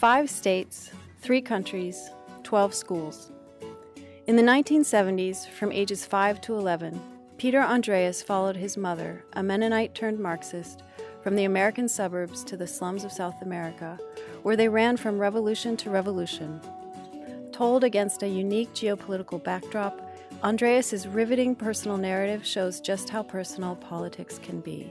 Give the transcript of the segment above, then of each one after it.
5 states, 3 countries, 12 schools. In the 1970s, from ages 5 to 11, Peter Andreas followed his mother, a Mennonite-turned-Marxist, from the American suburbs to the slums of South America, where they ran from revolution to revolution. Told against a unique geopolitical backdrop, Andreas's riveting personal narrative shows just how personal politics can be.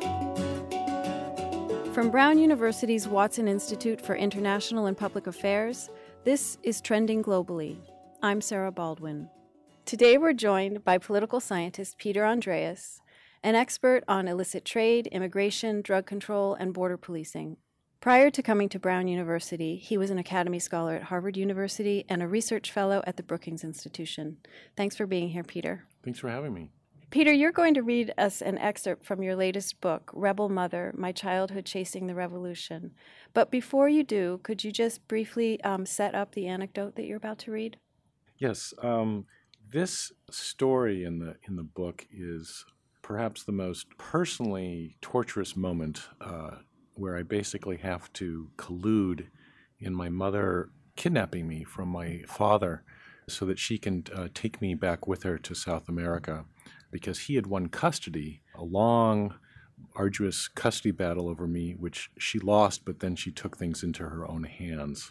From Brown University's Watson Institute for International and Public Affairs, this is Trending Globally. I'm Sarah Baldwin. Today we're joined by political scientist Peter Andreas, an expert on illicit trade, immigration, drug control, and border policing. Prior to coming to Brown University, he was an Academy Scholar at Harvard University and a research fellow at the Brookings Institution. Thanks for being here, Peter. Thanks for having me. Peter, you're going to read us an excerpt from your latest book, Rebel Mother, My Childhood Chasing the Revolution. But before you do, could you just briefly set up the anecdote that you're about to read? Yes, this story in the book is perhaps the most personally torturous moment where I basically have to collude in my mother kidnapping me from my father so that she can take me back with her to South America, because he had won custody, a long, arduous custody battle over me, which she lost, but then she took things into her own hands.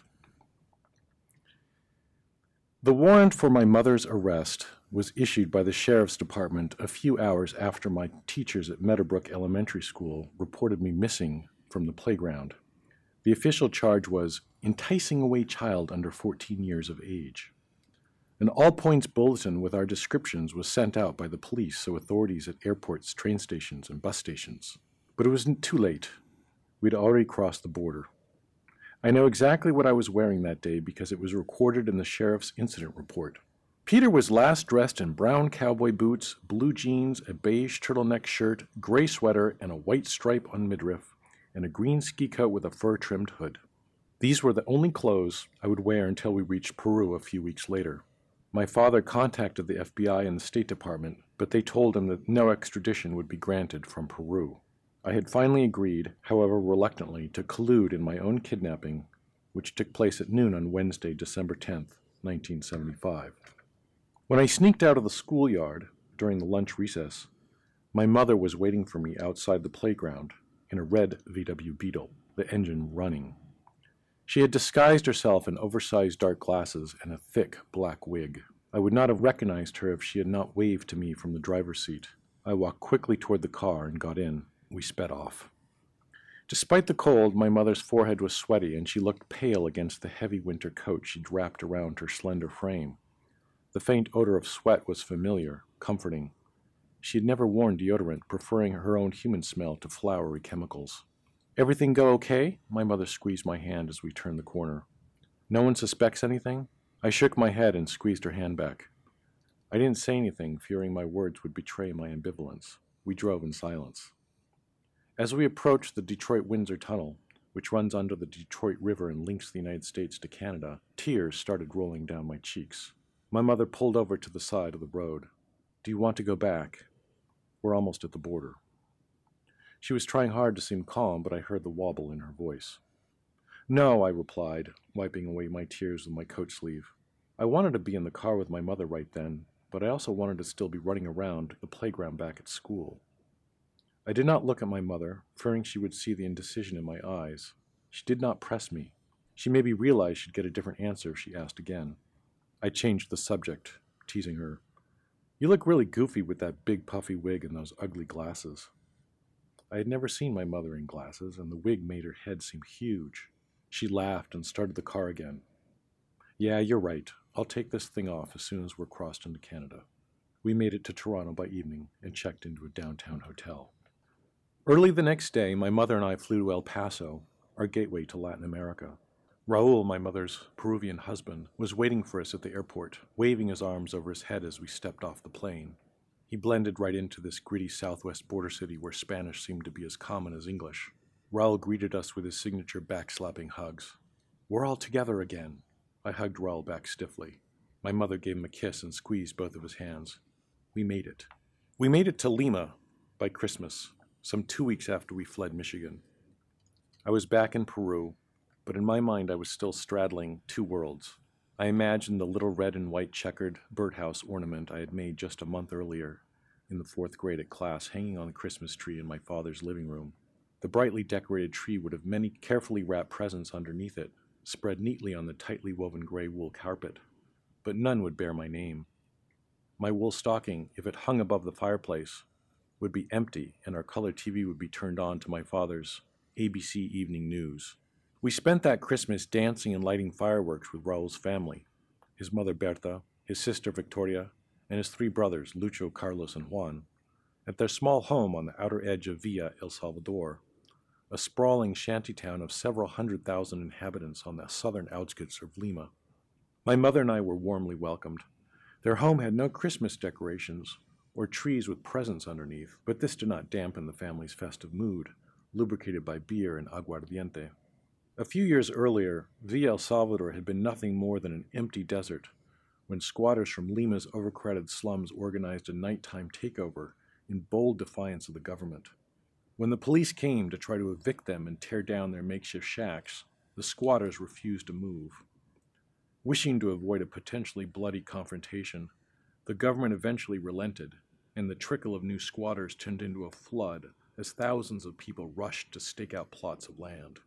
The warrant for my mother's arrest was issued by the Sheriff's Department a few hours after my teachers at Meadowbrook Elementary School reported me missing from the playground. The official charge was enticing away child under 14 years of age. An all-points bulletin with our descriptions was sent out by the police so authorities at airports, train stations, and bus stations. But it was too late. We'd already crossed the border. I know exactly what I was wearing that day because it was recorded in the sheriff's incident report. Peter was last dressed in brown cowboy boots, blue jeans, a beige turtleneck shirt, gray sweater, and a white stripe on midriff, and a green ski coat with a fur-trimmed hood. These were the only clothes I would wear until we reached Peru a few weeks later. My father contacted the FBI and the State Department, but they told him that no extradition would be granted from Peru. I had finally agreed, however reluctantly, to collude in my own kidnapping, which took place at noon on Wednesday, December 10th, 1975. When I sneaked out of the schoolyard during the lunch recess, my mother was waiting for me outside the playground in a red VW Beetle, the engine running. She had disguised herself in oversized dark glasses and a thick black wig. I would not have recognized her if she had not waved to me from the driver's seat. I walked quickly toward the car and got in. We sped off. Despite the cold, my mother's forehead was sweaty, and she looked pale against the heavy winter coat she'd wrapped around her slender frame. The faint odor of sweat was familiar, comforting. She had never worn deodorant, preferring her own human smell to flowery chemicals. "Everything go okay?" My mother squeezed my hand as we turned the corner. "No one suspects anything?" I shook my head and squeezed her hand back. I didn't say anything, fearing my words would betray my ambivalence. We drove in silence. As we approached the Detroit-Windsor Tunnel, which runs under the Detroit River and links the United States to Canada, tears started rolling down my cheeks. My mother pulled over to the side of the road. "Do you want to go back? We're almost at the border." She was trying hard to seem calm, but I heard the wobble in her voice. "No," I replied, wiping away my tears with my coat sleeve. I wanted to be in the car with my mother right then, but I also wanted to still be running around the playground back at school. I did not look at my mother, fearing she would see the indecision in my eyes. She did not press me. She maybe realized she'd get a different answer if she asked again. I changed the subject, teasing her. "You look really goofy with that big puffy wig and those ugly glasses." I had never seen my mother in glasses, and the wig made her head seem huge. She laughed and started the car again. "Yeah, you're right. I'll take this thing off as soon as we're crossed into Canada." We made it to Toronto by evening and checked into a downtown hotel. Early the next day, my mother and I flew to El Paso, our gateway to Latin America. Raul, my mother's Peruvian husband, was waiting for us at the airport, waving his arms over his head as we stepped off the plane. He blended right into this gritty southwest border city where Spanish seemed to be as common as English. Raul greeted us with his signature backslapping hugs. "We're all together again." I hugged Raul back stiffly. My mother gave him a kiss and squeezed both of his hands. We made it. We made it to Lima by Christmas, some 2 weeks after we fled Michigan. I was back in Peru, but in my mind I was still straddling two worlds. I imagined the little red and white checkered birdhouse ornament I had made just a month earlier in the 4th grade at class hanging on the Christmas tree in my father's living room. The brightly decorated tree would have many carefully wrapped presents underneath it, spread neatly on the tightly woven gray wool carpet, but none would bear my name. My wool stocking, if it hung above the fireplace, would be empty, and our color TV would be turned on to my father's ABC Evening News. We spent that Christmas dancing and lighting fireworks with Raul's family, his mother Berta, his sister Victoria, and his 3 brothers, Lucho, Carlos, and Juan, at their small home on the outer edge of Villa El Salvador, a sprawling shantytown of several 100,000 inhabitants on the southern outskirts of Lima. My mother and I were warmly welcomed. Their home had no Christmas decorations or trees with presents underneath, but this did not dampen the family's festive mood, lubricated by beer and aguardiente. A few years earlier, Villa El Salvador had been nothing more than an empty desert, when squatters from Lima's overcrowded slums organized a nighttime takeover in bold defiance of the government. When the police came to try to evict them and tear down their makeshift shacks, the squatters refused to move. Wishing to avoid a potentially bloody confrontation, the government eventually relented, and the trickle of new squatters turned into a flood as thousands of people rushed to stake out plots of land.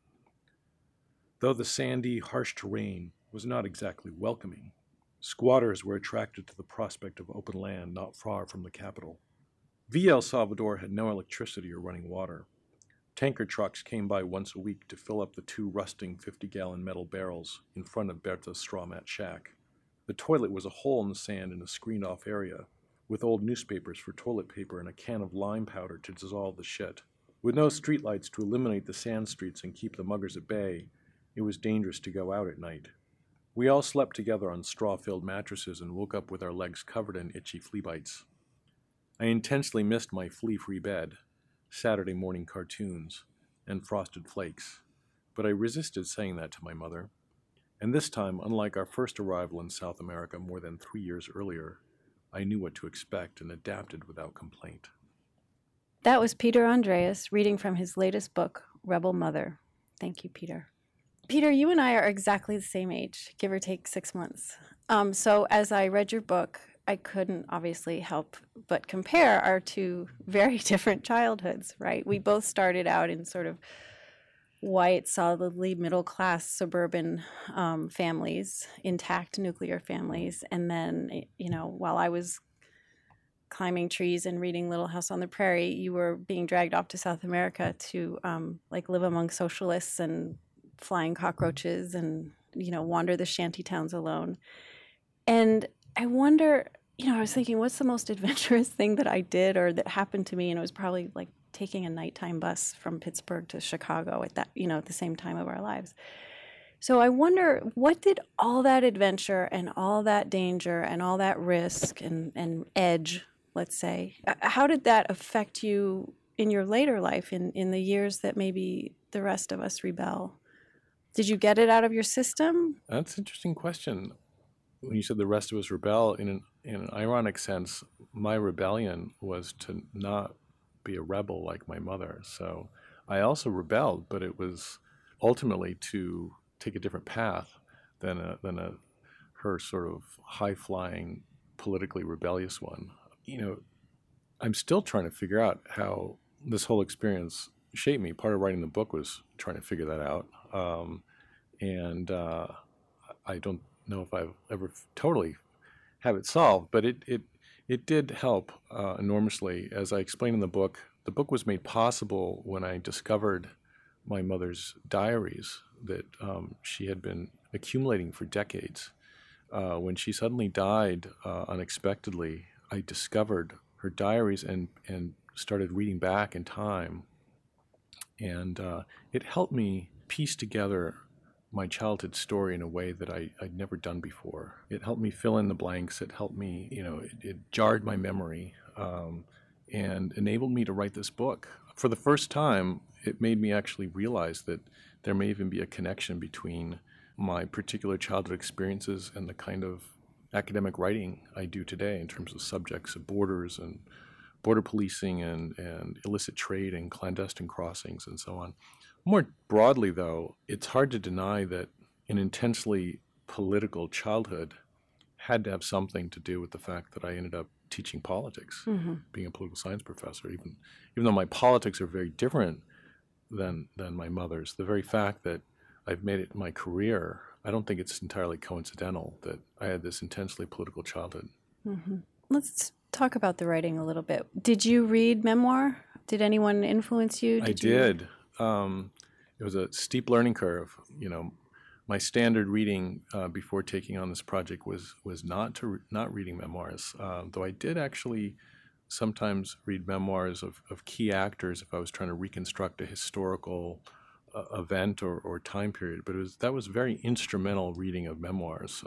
Though the sandy, harsh terrain was not exactly welcoming, squatters were attracted to the prospect of open land not far from the capital. Villa El Salvador had no electricity or running water. Tanker trucks came by once a week to fill up the 2 rusting 50-gallon metal barrels in front of Berta's straw mat shack. The toilet was a hole in the sand in a screened-off area, with old newspapers for toilet paper and a can of lime powder to dissolve the shit. With no streetlights to illuminate the sand streets and keep the muggers at bay, it was dangerous to go out at night. We all slept together on straw-filled mattresses and woke up with our legs covered in itchy flea bites. I intensely missed my flea-free bed, Saturday morning cartoons, and frosted flakes, but I resisted saying that to my mother. And this time, unlike our first arrival in South America more than 3 years earlier, I knew what to expect and adapted without complaint. That was Peter Andreas reading from his latest book, Rebel Mother. Thank you, Peter. Peter, you and I are exactly the same age, give or take 6 months. So as I read your book, I couldn't obviously help but compare our 2 very different childhoods, right? We both started out in sort of white, solidly middle-class suburban families, intact nuclear families. And then, while I was climbing trees and reading Little House on the Prairie, you were being dragged off to South America to live among socialists and flying cockroaches and, wander the shanty towns alone. And I wonder, I was thinking, what's the most adventurous thing that I did or that happened to me? And it was probably like taking a nighttime bus from Pittsburgh to Chicago at that, at the same time of our lives. So I wonder, what did all that adventure and all that danger and all that risk and edge, let's say, how did that affect you in your later life, in the years that maybe the rest of us rebel? Did you get it out of your system? That's an interesting question. When you said the rest of us rebel, in an ironic sense, my rebellion was to not be a rebel like my mother. So I also rebelled, but it was ultimately to take a different path than her sort of high-flying, politically rebellious one. I'm still trying to figure out how this whole experience shaped me. Part of writing the book was trying to figure that out. I don't know if I've ever totally have it solved, but it did help enormously. As I explained in the book was made possible when I discovered my mother's diaries that she had been accumulating for decades. When she suddenly died unexpectedly, I discovered her diaries and started reading back in time. And it helped me piece together my childhood story in a way that I'd never done before. It helped me fill in the blanks. It helped me, it jarred my memory and enabled me to write this book. For the first time, it made me actually realize that there may even be a connection between my particular childhood experiences and the kind of academic writing I do today in terms of subjects of border border policing and illicit trade and clandestine crossings and so on. More broadly, though, it's hard to deny that an intensely political childhood had to have something to do with the fact that I ended up teaching politics, being a political science professor, even though my politics are very different than my mother's. The very fact that I've made it my career, I don't think it's entirely coincidental that I had this intensely political childhood. Let's talk about the writing a little bit. Did you read memoir? Did anyone influence you? I did. It was a steep learning curve. My standard reading before taking on this project was not reading memoirs, though I did actually sometimes read memoirs of key actors if I was trying to reconstruct a historical event or time period. But that was very instrumental reading of memoirs.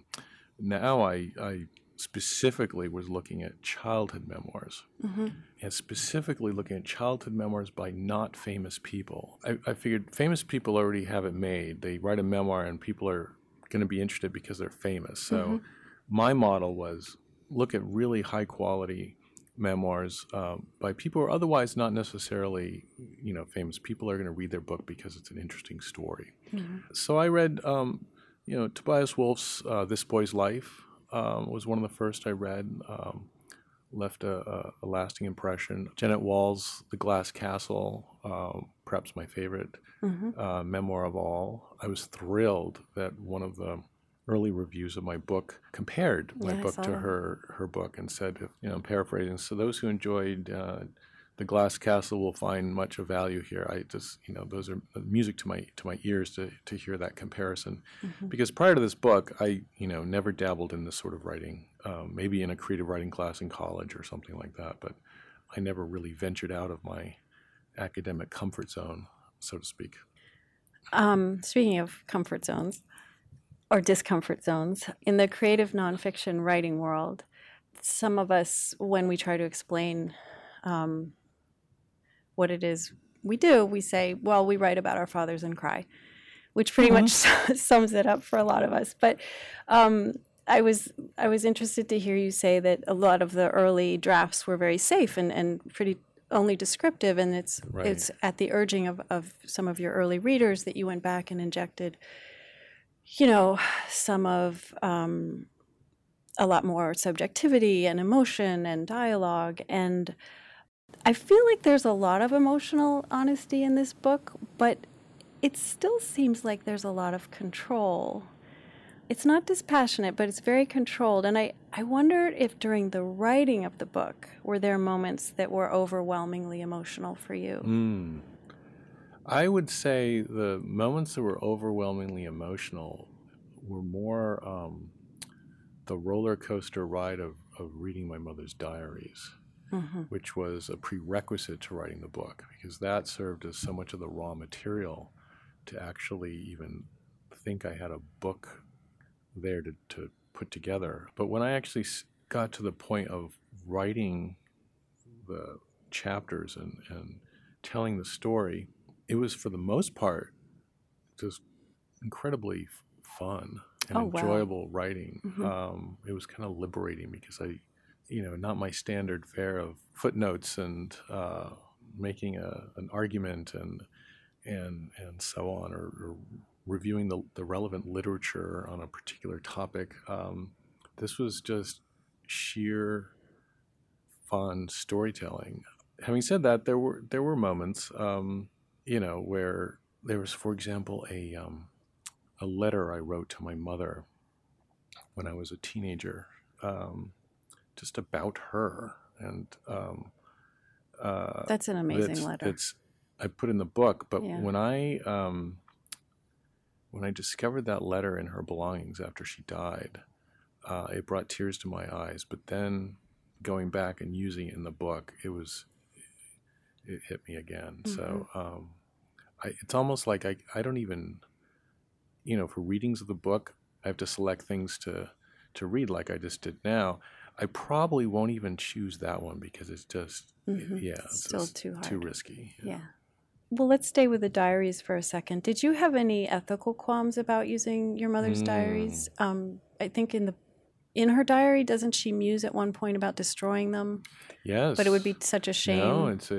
Now I specifically was looking at childhood memoirs, and specifically looking at childhood memoirs by not famous people. I figured famous people already have it made. They write a memoir and people are going to be interested because they're famous. So my model was look at really high quality memoirs by people who are otherwise not necessarily famous. People are going to read their book because it's an interesting story. So I read Tobias Wolff's This Boy's Life. Was one of the first I read, left a lasting impression. Janet Wall's The Glass Castle, perhaps my favorite memoir of all. I was thrilled that one of the early reviews of my book compared my book to her book and said, paraphrasing, so those who enjoyed The Glass Castle will find much of value here. I just, those are music to my ears to hear that comparison. Because prior to this book, I, never dabbled in this sort of writing, maybe in a creative writing class in college or something like that, but I never really ventured out of my academic comfort zone, so to speak. Speaking of comfort zones or discomfort zones, in the creative nonfiction writing world, some of us, when we try to explain what it is we do, we say, well, we write about our fathers and cry, which pretty much sums it up for a lot of us. But I was interested to hear you say that a lot of the early drafts were very safe and pretty only descriptive, and it's at the urging of some of your early readers that you went back and injected, some of a lot more subjectivity and emotion and dialogue. And I feel like there's a lot of emotional honesty in this book, but it still seems like there's a lot of control. It's not dispassionate, but it's very controlled. And I wondered if during the writing of the book, were there moments that were overwhelmingly emotional for you? I would say the moments that were overwhelmingly emotional were more the roller coaster ride of reading my mother's diaries. Which was a prerequisite to writing the book, because that served as so much of the raw material to actually even think I had a book there to put together. But when I actually got to the point of writing the chapters and telling the story, it was for the most part just incredibly fun and enjoyable writing. It was kind of liberating because not my standard fare of footnotes and making an argument and so on, or reviewing the relevant literature on a particular topic. This was just sheer fun storytelling. Having said that, there were moments, where there was, for example, a letter I wrote to my mother when I was a teenager. Just about her, and that's an amazing letter. I put in the book, but when I discovered that letter in her belongings after she died, it brought tears to my eyes. But then going back and using it in the book, it hit me again. So it's almost like I don't even, for readings of the book, I have to select things to read like I just did now. I probably won't even choose that one because it's just, it's still too hard. Too risky. Yeah. Well, let's stay with the diaries for a second. Did you have any ethical qualms about using your mother's diaries? I think in the in her diary, doesn't she muse at one point about destroying them? Yes. But it would be such a shame. No, it's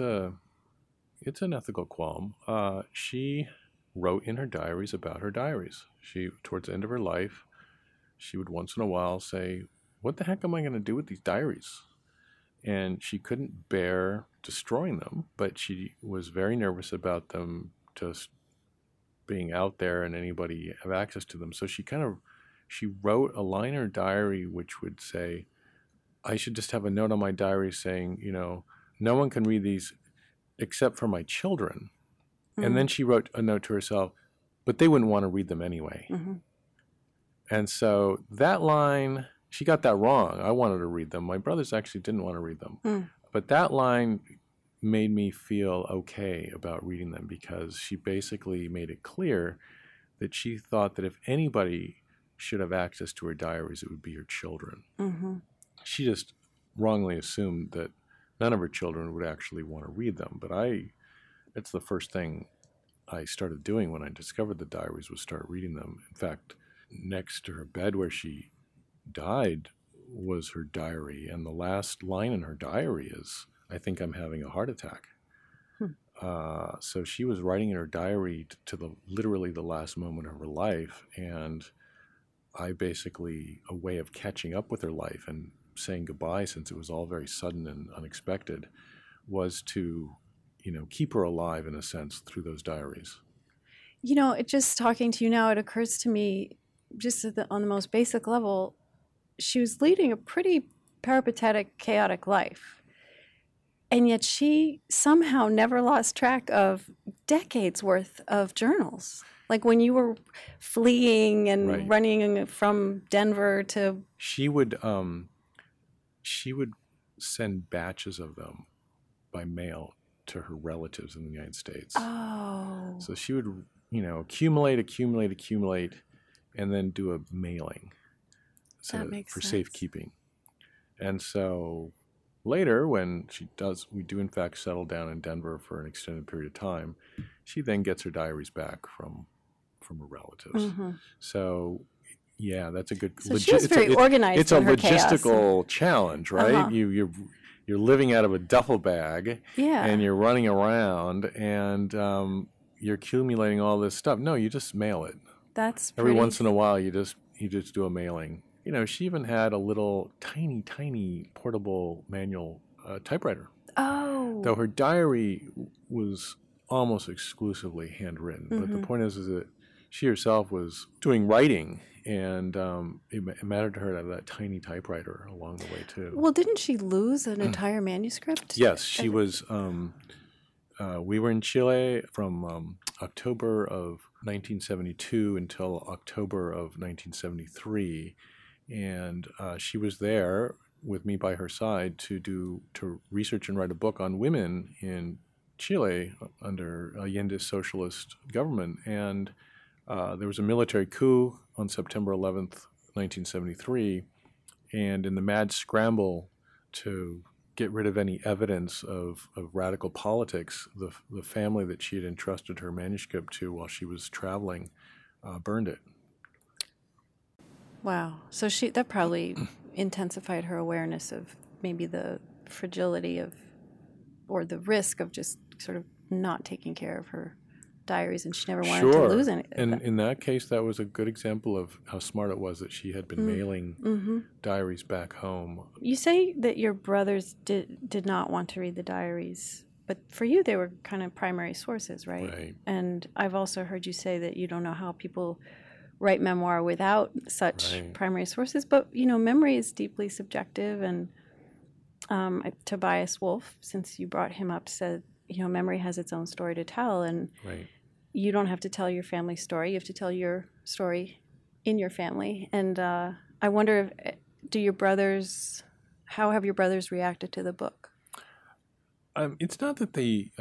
an ethical qualm. She wrote in her diaries about her diaries. Towards the end of her life, she would once in a while say, "What the heck am I going to do with these diaries?" And she couldn't bear destroying them, but she was very nervous about them just being out there and anybody have access to them. So she wrote a line in her diary which would say, I should just have a note on my diary saying, no one can read these except for my children. Mm-hmm. And then she wrote a note to herself, but they wouldn't want to read them anyway. Mm-hmm. And so that line, she got that wrong. I wanted to read them. My brothers actually didn't want to read them. Mm. But that line made me feel okay about reading them, because she basically made it clear that she thought that if anybody should have access to her diaries, it would be her children. Mm-hmm. She just wrongly assumed that none of her children would actually want to read them. But it's the first thing I started doing when I discovered the diaries, was start reading them. In fact, next to her bed where she died was her diary, and the last line in her diary is, I think I'm having a heart attack. So she was writing in her diary to literally the last moment of her life, and I basically, a way of catching up with her life and saying goodbye, since it was all very sudden and unexpected, was to, keep her alive in a sense through those diaries. Just talking to you now, it occurs to me, just on the most basic level, she was leading a pretty peripatetic, chaotic life. And yet she somehow never lost track of decades worth of journals. Like when you were fleeing and running from Denver to... She would send batches of them by mail to her relatives in the United States. Oh. So she would, accumulate, and then do a mailing for safekeeping. And so later, when we do in fact settle down in Denver for an extended period of time, she then gets her diaries back from her relatives. Mm-hmm. So, yeah, that's a good. So she was very organized. It's a logistical challenge, right? Uh-huh. You're living out of a duffel bag, and you're running around, and you're accumulating all this stuff. No, you just mail it. That's every once in a while you just do a mailing. She even had a little tiny portable manual typewriter. Oh. Though her diary was almost exclusively handwritten. Mm-hmm. But the point is that she herself was doing writing, and it mattered to her to have that tiny typewriter along the way, too. Well, didn't she lose an entire manuscript? Yes, she was. We were in Chile from October of 1972 until October of 1973. And she was there with me by her side to research and write a book on women in Chile under Allende's socialist government. And there was a military coup on September 11th, 1973. And in the mad scramble to get rid of any evidence of radical politics, the family that she had entrusted her manuscript to while she was traveling burned it. Wow. So that probably intensified her awareness of maybe the fragility or the risk of just sort of not taking care of her diaries, and she never wanted to lose any. And in that case, that was a good example of how smart it was that she had been mailing diaries back home. You say that your brothers did not want to read the diaries, but for you, they were kind of primary sources, right? Right. And I've also heard you say that you don't know how people write memoir without such primary sources, but memory is deeply subjective. And Tobias Wolff, since you brought him up, said memory has its own story to tell, and you don't have to tell your family story. You have to tell your story in your family. And I wonder, how have your brothers reacted to the book? It's not that they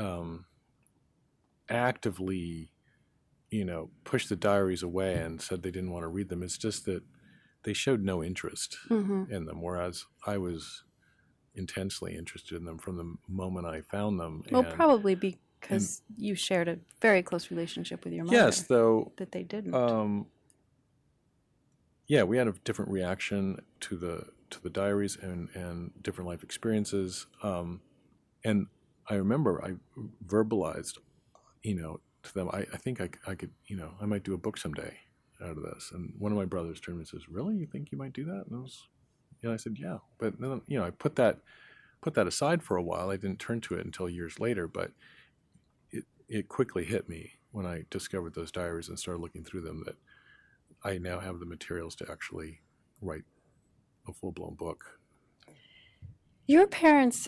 actively pushed the diaries away and said they didn't want to read them. It's just that they showed no interest in them, whereas I was intensely interested in them from the moment I found them. Well, probably because you shared a very close relationship with your mother. Yes, though. That they didn't. yeah, we had a different reaction to the diaries and different life experiences. And I remember I verbalized, to them, I think I could, I might do a book someday out of this. And one of my brothers turned to me and says, "Really? You think you might do that?" And I said, "Yeah." But then, I put that aside for a while. I didn't turn to it until years later, but it quickly hit me when I discovered those diaries and started looking through them that I now have the materials to actually write a full-blown book. Your parents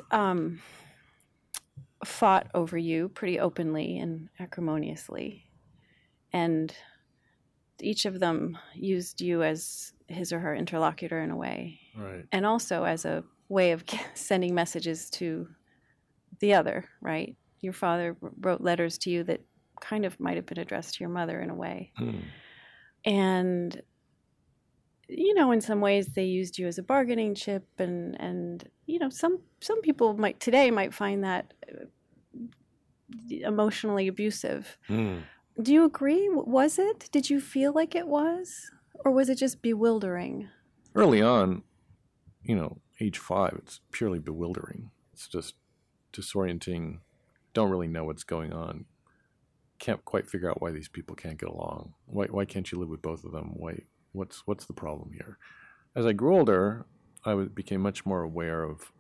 fought over you pretty openly and acrimoniously, and each of them used you as his or her interlocutor in a way, Right. and also as a way of sending messages to the other, right? Your father wrote letters to you that kind of might have been addressed to your mother in a way. And, in some ways they used you as a bargaining chip, and some people might find that emotionally abusive. Do you agree? Was it? Did you feel like it was? Or was it just bewildering? Early on, age 5, it's purely bewildering. It's just disorienting. Don't really know what's going on. Can't quite figure out why these people can't get along. Why can't you live with both of them? What's the problem here? As I grew older, I became much more aware of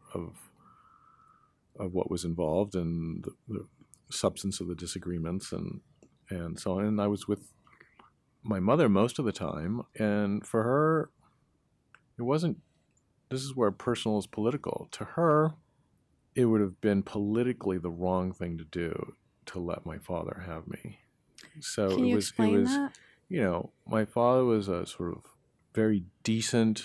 what was involved and the substance of the disagreements and so on. And I was with my mother most of the time, and for her, it wasn't. This is where personal is political. To her, it would have been politically the wrong thing to do to let my father have me. So Can you explain that? My father was a sort of very decent,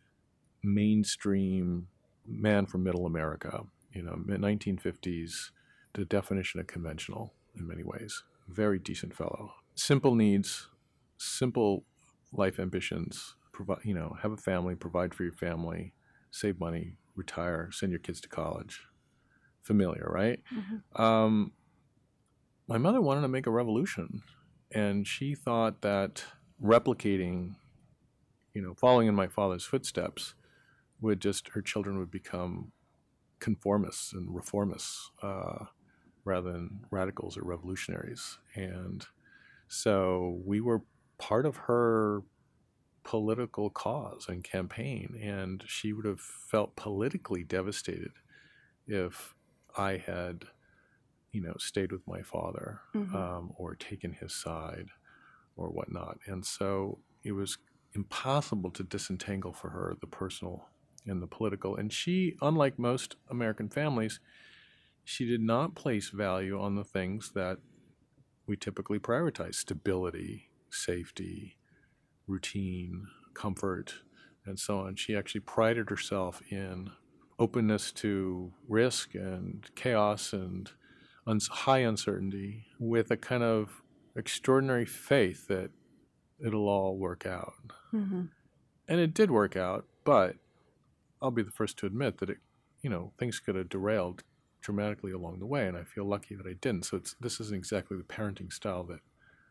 mainstream man from middle America, mid 1950s, the definition of conventional in many ways. Very decent fellow. Simple needs, simple life ambitions, have a family, provide for your family, save money, retire, send your kids to college. Familiar, right? Mm-hmm. My mother wanted to make a revolution, and she thought that replicating, following in my father's footsteps, her children would become conformists and reformists rather than radicals or revolutionaries. And so we were part of her political cause and campaign, and she would have felt politically devastated if I had, stayed with my father, mm-hmm. Or taken his side or whatnot. And so it was impossible to disentangle for her the personal and the political. And she, unlike most American families, she did not place value on the things that we typically prioritize: stability, safety, routine, comfort, and so on. She actually prided herself in openness to risk and chaos and high uncertainty, with a kind of extraordinary faith that it'll all work out. Mm-hmm. And it did work out, but I'll be the first to admit that things could have derailed dramatically along the way, and I feel lucky that I didn't. So this isn't exactly the parenting style that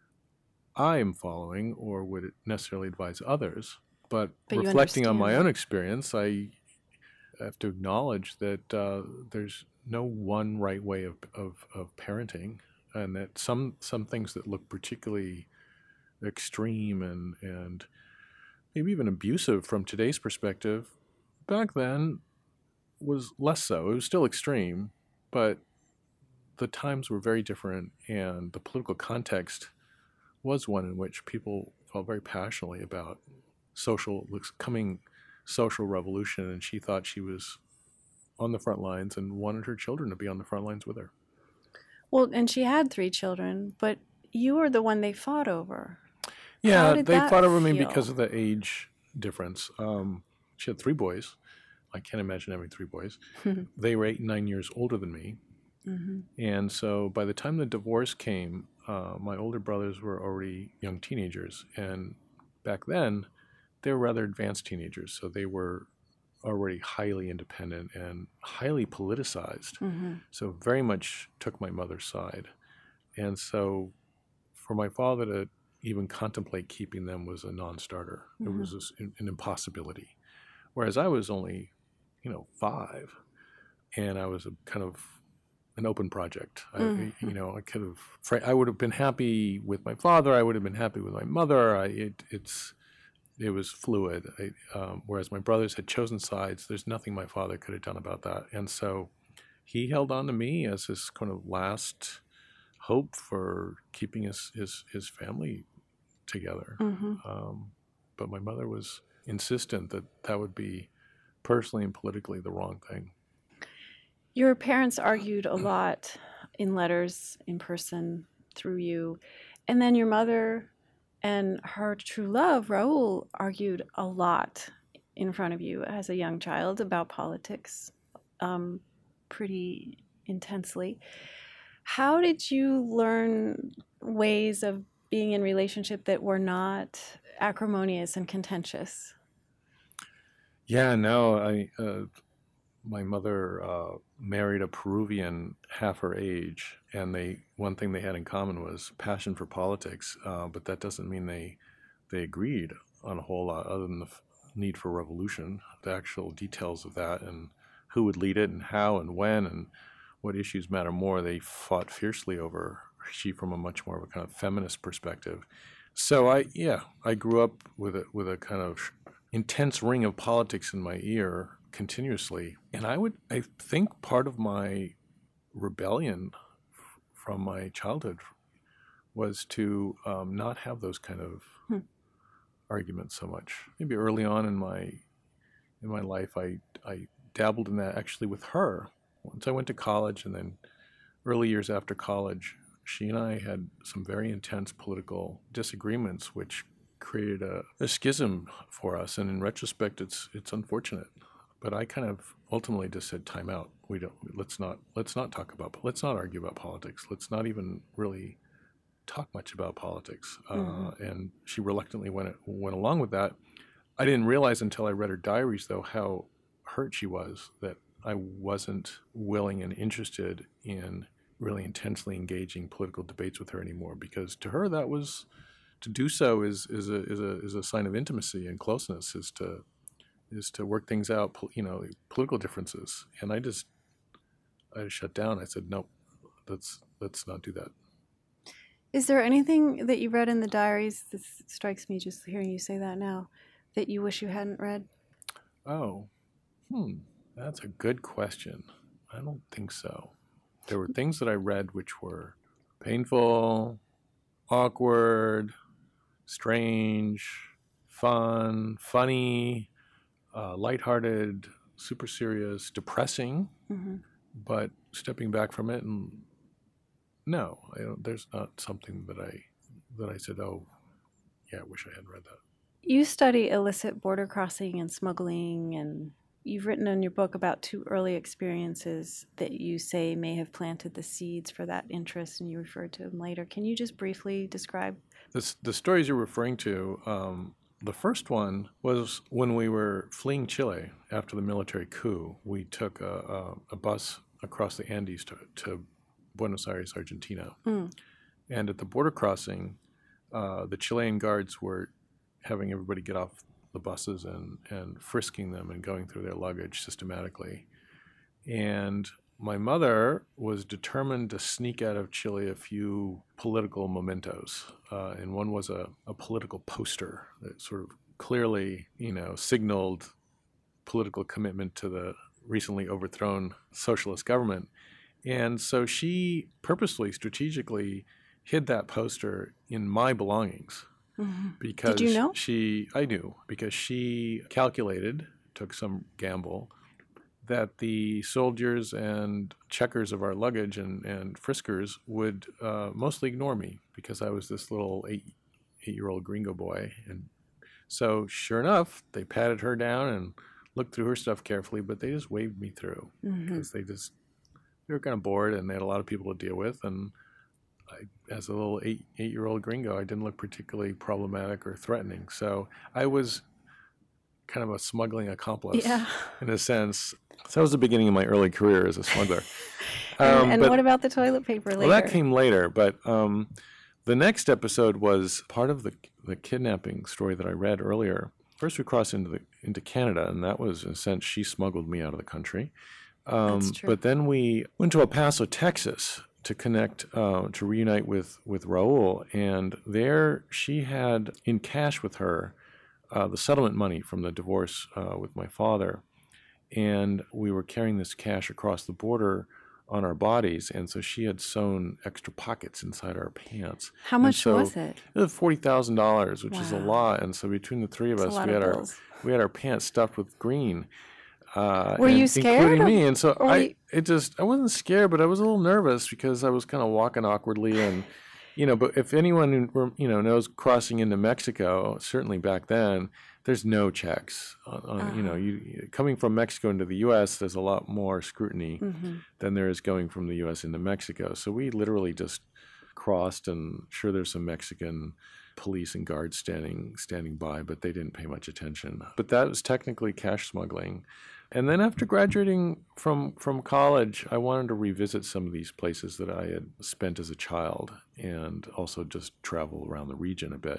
I am following or would necessarily advise others. But reflecting on my own experience, I have to acknowledge that there's no one right way of parenting, and that some things that look particularly extreme and maybe even abusive from today's perspective, back then was less so. It was still extreme, but the times were very different, and the political context was one in which people felt very passionately about coming social revolution, and she thought she was on the front lines and wanted her children to be on the front lines with her. Well, and she had 3 children, but you were the one they fought over. Yeah, they fought over me because of the age difference. She had 3 boys. I can't imagine having 3 boys. They were 8 and 9 years older than me. Mm-hmm. And so by the time the divorce came, my older brothers were already young teenagers. And back then, they were rather advanced teenagers. So they were already highly independent and highly politicized. Mm-hmm. So very much took my mother's side. And so for my father to even contemplate keeping them was a non-starter. It was an impossibility. Whereas I was only, 5, and I was a kind of an open project. I would have been happy with my father. I would have been happy with my mother. It was fluid. Whereas my brothers had chosen sides. There's nothing my father could have done about that. And so he held on to me as his kind of last hope for keeping his family together. But my mother was insistent that would be personally and politically the wrong thing. Your parents argued a lot in letters, in person, through you. And then your mother and her true love, Raul, argued a lot in front of you as a young child about politics, pretty intensely. How did you learn ways of being in relationship that were not acrimonious and contentious? Yeah, no, my mother married a Peruvian half her age, and one thing they had in common was passion for politics, but that doesn't mean they agreed on a whole lot other than the need for revolution. The actual details of that and who would lead it and how and when and what issues matter more, they fought fiercely over, she from a much more of a kind of feminist perspective. So I grew up with a kind of intense ring of politics in my ear continuously. And I think part of my rebellion from my childhood was to not have those kind of arguments so much. Maybe early on in my life, I dabbled in that actually with her. Once I went to college, and then early years after college, she and I had some very intense political disagreements, which created a schism for us. And in retrospect, it's unfortunate. But I kind of ultimately just said, time out. Let's not argue about politics. Let's not even really talk much about politics. And she reluctantly went along with that. I didn't realize until I read her diaries, though, how hurt she was that I wasn't willing and interested in really intensely engaging political debates with her anymore. Because to her, that was to do so is a sign of intimacy and closeness. Is to work things out, political differences. And I shut down. I said, no, let's not do that. Is there anything that you read in the diaries, this strikes me just hearing you say that now, that you wish you hadn't read? Oh, that's a good question. I don't think so. There were things that I read which were painful, awkward, strange, fun, funny, lighthearted, super serious, depressing, but stepping back from it, and no, there's not something that I said, oh, yeah, I wish I had read that. You study illicit border crossing and smuggling, and you've written in your book about 2 early experiences that you say may have planted the seeds for that interest, and you referred to them later. Can you just briefly describe? The stories you're referring to, the first one was when we were fleeing Chile after the military coup. We took a bus across the Andes to Buenos Aires, Argentina. And at the border crossing, the Chilean guards were having everybody get off the buses and frisking them and going through their luggage systematically. And my mother was determined to sneak out of Chile a few political mementos. And one was a political poster that sort of clearly, signaled political commitment to the recently overthrown socialist government. And so she purposely, strategically hid that poster in my belongings. Because did you know? I knew, because she calculated, took some gamble, that the soldiers and checkers of our luggage and friskers would mostly ignore me because I was this little eight-year-old gringo boy. And so sure enough, they patted her down and looked through her stuff carefully, but they just waved me through because they were kind of bored and they had a lot of people to deal with. And as a little eight-year-old gringo, I didn't look particularly problematic or threatening. So I was kind of a smuggling accomplice in a sense. So that was the beginning of my early career as a smuggler. And what about the toilet paper later? Well, that came later. But The next episode was part of the kidnapping story that I read earlier. First, we crossed into Canada, and that was, in a sense, she smuggled me out of the country. That's true. But then we went to El Paso, Texas, to connect, to reunite with Raul, and there she had in cash with her the settlement money from the divorce with my father, and we were carrying this cash across the border on our bodies, and so she had sewn extra pockets inside our pants. How much was it? It was $40,000, which is a Wow. lot, and so between the three of That's a us, lot of bills. we had our pants stuffed with green. Were you scared? Including me, and so Or were you- I wasn't scared, but I was a little nervous because I was kind of walking awkwardly, and but if anyone knows crossing into Mexico, certainly back then, there's no checks. You coming from Mexico into the U.S., there's a lot more scrutiny than there is going from the U.S. into Mexico. So we literally just crossed, and sure, there's some Mexican police and guards standing by, but they didn't pay much attention. But that was technically cash smuggling. And then after graduating from college, I wanted to revisit some of these places that I had spent as a child and also just travel around the region a bit.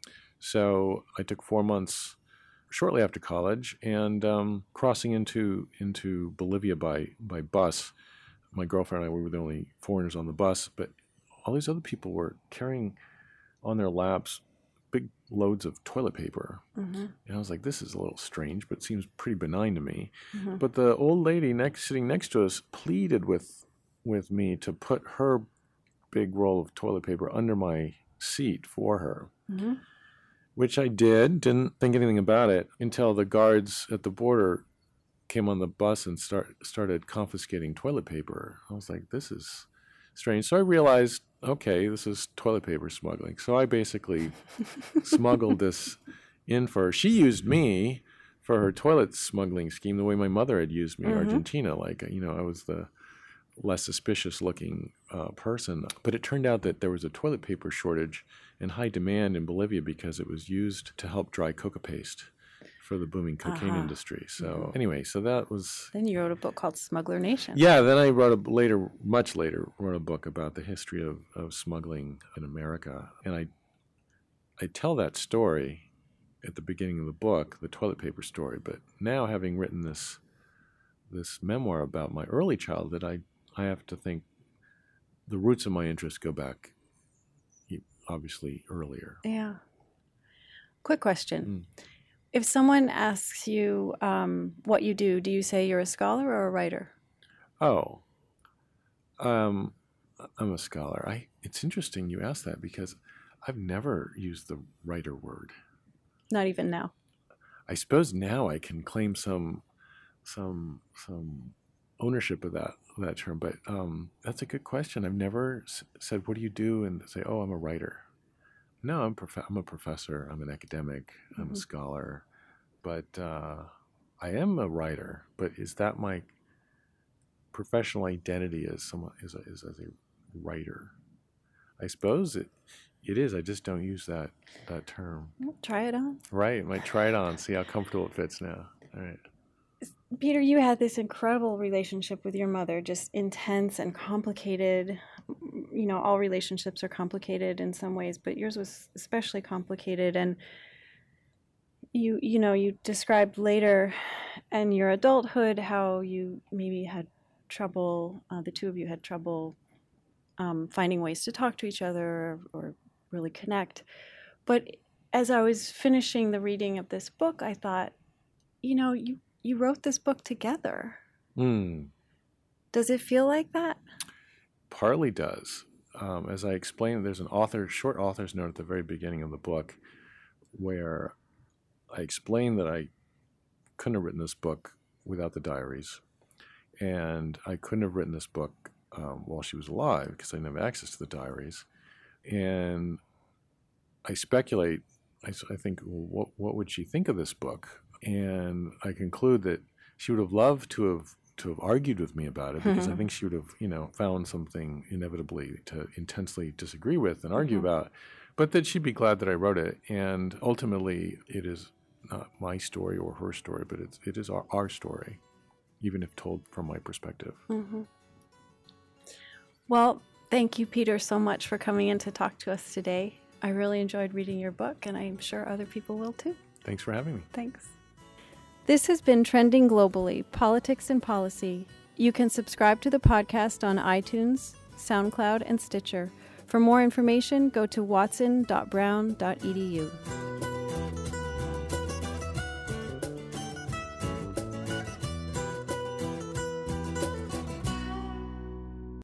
So I took 4 months shortly after college and crossing into Bolivia by bus. My girlfriend and I, we were the only foreigners on the bus, but all these other people were carrying on their laps big loads of toilet paper. And I was like, this is a little strange, but it seems pretty benign to me. But the old lady sitting next to us pleaded with me to put her big roll of toilet paper under my seat for her, which I did. Didn't think anything about it until the guards at the border came on the bus and started confiscating toilet paper. I was like, this is strange. So I realized, okay, this is toilet paper smuggling. So I basically smuggled this in for her. She used me for her toilet smuggling scheme the way my mother had used me in Argentina. Like, I was the less suspicious looking person. But it turned out that there was a toilet paper shortage and high demand in Bolivia because it was used to help dry coca paste for the booming cocaine industry. So anyway, so that was... Then you wrote a book called Smuggler Nation. Yeah, then I much later, wrote a book about the history of smuggling in America. And I tell that story at the beginning of the book, the toilet paper story. But now, having written this memoir about my early childhood, I have to think the roots of my interest go back obviously earlier. Yeah. Quick question. If someone asks you what you do you say you're a scholar or a writer? Oh, I'm a scholar. It's interesting you ask that because I've never used the writer word. Not even now. I suppose now I can claim some ownership of that term, but that's a good question. I've never said, "What do you do?" and say, "Oh, I'm a writer." No, I'm a professor. I'm an academic. I'm a scholar, but I am a writer. But is that my professional identity as a writer? I suppose it is. I just don't use that term. Well, try it on. Right. Might try it on. See how comfortable it fits now. All right. Peter, you had this incredible relationship with your mother, just intense and complicated. All relationships are complicated in some ways, but yours was especially complicated. And you described later in your adulthood how you maybe had trouble, the two of you had trouble finding ways to talk to each other or really connect. But as I was finishing the reading of this book, I thought, you wrote this book together. Does it feel like that? Partly does. As I explained, there's an short author's note at the very beginning of the book where I explained that I couldn't have written this book without the diaries. And I couldn't have written this book while she was alive because I didn't have access to the diaries. And I speculate, I think, well, what would she think of this book? And I conclude that she would have loved to have argued with me about it because I think she would have, found something inevitably to intensely disagree with and argue about, but that she'd be glad that I wrote it. And ultimately, it is not my story or her story, but it is our story, even if told from my perspective. Well, Thank you, Peter, so much for coming in to talk to us today. I really enjoyed reading your book, and I'm sure other people will too. Thanks for having me. Thanks. This has been Trending Globally, Politics and Policy. You can subscribe to the podcast on iTunes, SoundCloud, and Stitcher. For more information, go to watson.brown.edu.